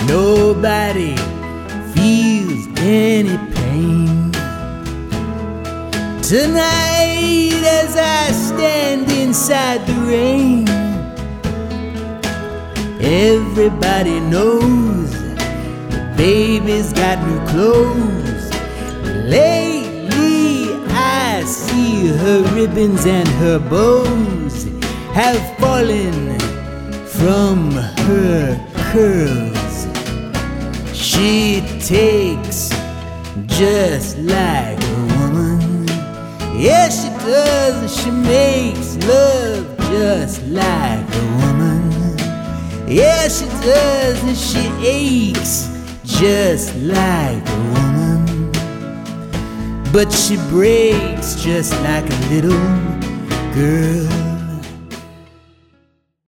Nobody feels any pain. Tonight as I stand inside the rain, everybody knows the baby's got new clothes. Lately I see her ribbons and her bows have fallen from her curls. She takes just like a woman. Yes, she does. She makes love just like a woman. Yes, she does. And she aches just like a woman. But she breaks just like a little girl.